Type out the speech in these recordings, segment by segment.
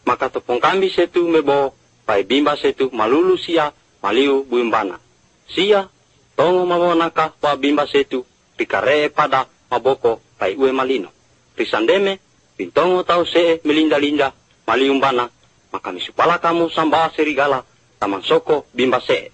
maka tepung kambi setu mebo pai bimba setu malulu sia maliu buimbana. Sia tongo mamonaka wa bimba setu pikare pada maboko pai ue malino. Risandeme pintongo tau see melinda-linda maliumbana, maka misupala kamu samba serigala taman soko bimba see.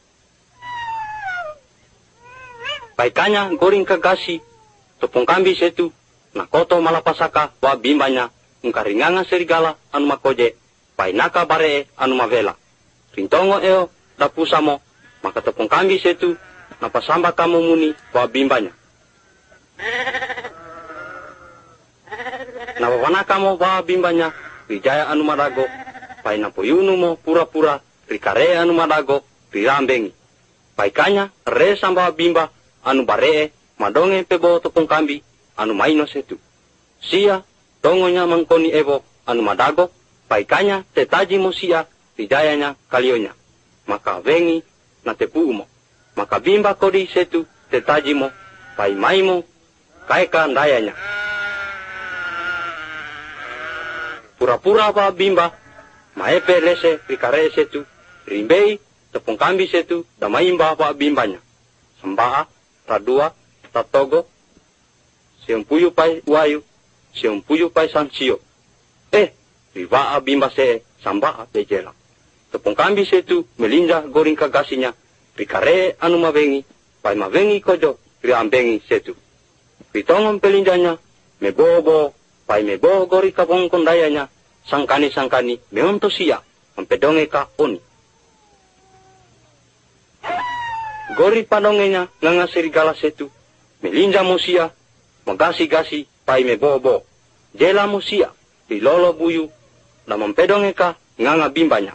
Paikanya goring kagasi tepung kambi setu nakoto malapasaka wa bimbanya ngkaringanga serigala anu makoje painaka bare anu mavela. Rintongo eo dapusamo maka tepung kambi setu napasamba kamu muni wa bimbanya. Nawawana kamu wa bimbanya wijaya anu madago painapoyunu mo pura-pura rikare anu madago rirambengi. Paikanya re samba bimba anu bare madonge pebo tepung kambi anu maino setu. Sia tongonya mangkoni ebo anu madago, paikanya tetaji mo sia wijayanya kalionya. Maka vengi na tepuumo, maka bimba kodi setu tetaji mo, pai maimo kaeka ndayanya. Pura-pura pa bimba, maepe lese rikare setu, rimbei tepung kambi setu damaimba pa bimbanya. Sambaa, radua, tatogo, siempuyu pai wayu, siempuyu pai sansio. Rivaa bimba se sambaa bejela. Tepung kambi setu melinda goring kagasinya, rikare anu mavengi, pai mavengi kojo riambengi setu. Pitongom pelindanya, mebobo, pai mebo gori kabong kondayanya, sangkani-sangkani meonto sia, mempedonge ka oni. Gori padongenya nganga serigala setu, melinda musia, magasi-gasi pai mebobo. Jela musia, dilolo buyu, na mempedonge ka nganga bimbanya.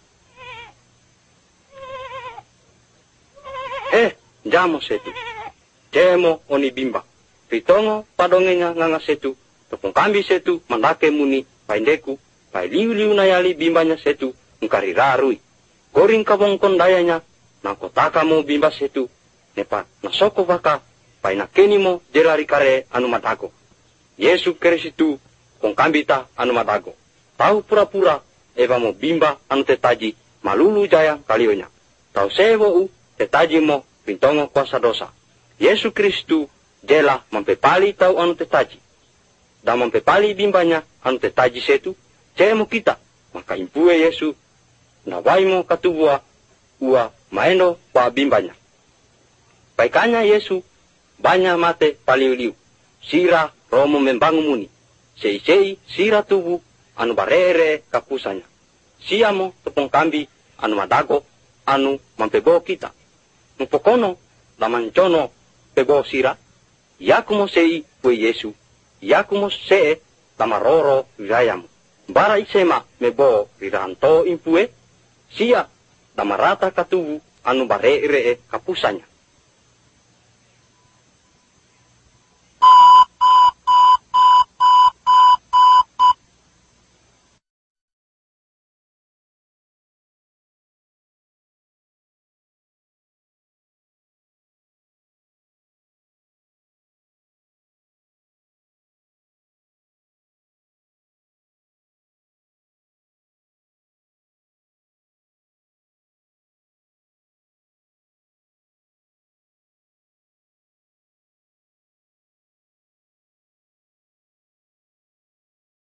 Jamo setu, jemo oni bimba. Pitongo padongenya nganga setu, tepung kambi setu mandake muni, paindeku, pai liu-liu nayali bimbanya setu, ngkari rarui. Goring kabong kondayanya, nakotaka mo bimba setu, nepa nasoko baka, pai nakeni mo jelari kare anu madago. Yesu Kristu kong kambita anu madago. Tahu pura-pura eva mo bimba anu tetaji malulu jaya kalionya. Tahu sewo tetaji mo pintongo kuasa dosa. Yesu Kristu jela mempepali tahu anu tetaji. Dan mempepali bimbanya anu tetaji setu, cemo kita. Maka impue Yesu nawaimo katubua ua maeno pa bimbanya. Paikanya Yesu banyak mate paliu-liu. Sira romo membangun muni. Sei-sei sira tubuh anu barere kapusanya. Siamo tepung kambi anu madago anu mampebo kita. Nupokono lamancono pebo sira. Yakumo sei pue Yesu. Yakumo see tamaroro wirayamu. Bara isema mebo riranto impue. Sia tamarata katubu anu barere kapusanya.